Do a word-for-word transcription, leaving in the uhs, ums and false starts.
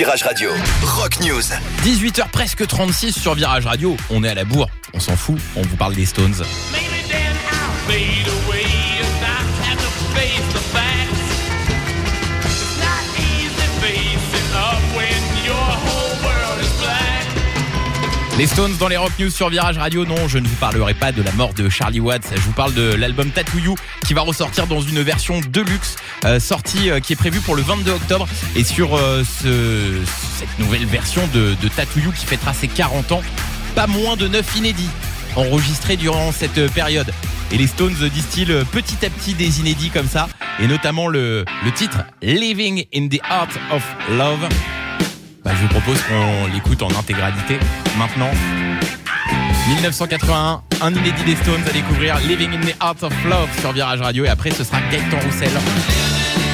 Virage Radio. Rock News. dix-huit heures presque trente-six sur Virage Radio. On est à la bourre, on s'en fout, on vous parle des Stones. Les Stones dans les Rock News sur Virage Radio. Non, je ne vous parlerai pas de la mort de Charlie Watts. Je vous parle de l'album Tattoo You qui va ressortir dans une version deluxe euh, sortie euh, qui est prévue pour le vingt-deux octobre. Et sur euh, ce, cette nouvelle version de, de Tattoo You qui fêtera ses quarante ans, pas moins de neuf inédits enregistrés durant cette période. Et les Stones distillent petit à petit des inédits comme ça, et notamment le, le titre Living in the Art of Love. Bah, je vous propose qu'on l'écoute en intégralité maintenant. dix-neuf cent quatre-vingt-un, un inédit des Stones à découvrir, Living in the Art of Love sur Virage Radio, et après ce sera Gaëtan Roussel.